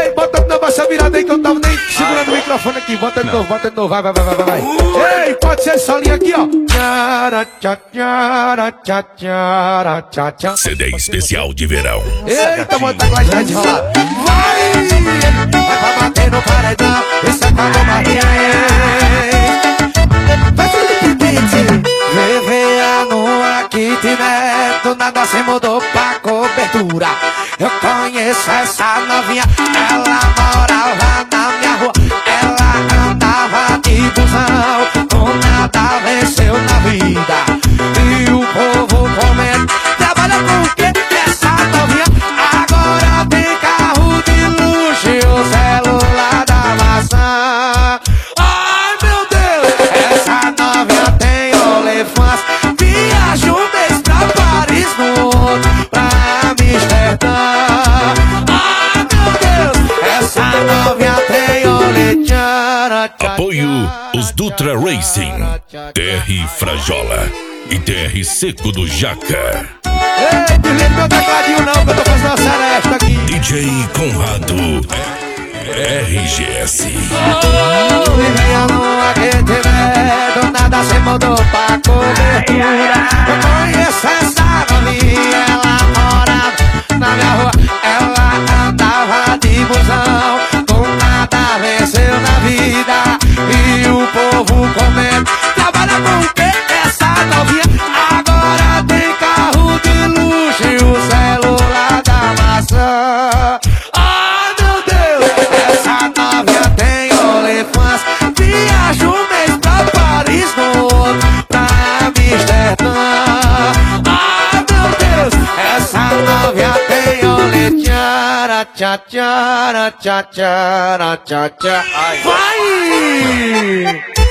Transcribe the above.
Ei, bota de novo essa virada aí que eu tava nem segurando o microfone aqui. Bota de novo, vai, vai. Ei, pode ser essa linha aqui, ó. CD especial de verão. Eita, bota a glória de rolar. Vai pra bater no paredão. Esse é pra Maria. Vai tudo pipite. VVA no kitnet, do nada se mudou pra cobertura. Eu conheço essa novinha, ela morava na minha rua. Ela andava de busão, com nada venceu na vida. E o povo comenta, trabalha com o quê? Essa novinha agora tem carro de luxo e o celular da maçã. Ai meu Deus, essa novinha tem olefãs. Viaja um mês pra Paris, no outro pra Amsterdã. Ai meu Deus, essa novinha tem olefãs. Apoio os Dutra Racing, TR Frajola e TR Seco do Jaca. Ei, desliga meu tecladinho não, que eu tô fazendo uma seresta aqui. DJ Conrado RGS. Vivia numa aquecimento, do nada se mudou pra cobertura. Eu conheço essa novinha, ela morava na minha rua. Ela andava de busão, com nada venceu na vida. E o povo comenta, trabalha com o quê? Essa novinha agora tem carro de luxo e o celular da maçã. Ai meu Deus, essa novinha tem olefãs. Viaja um mês pra Paris, no outro pra Amsterdã. Ai meu Deus, essa novinha tem olefãs. Tchá. Vai!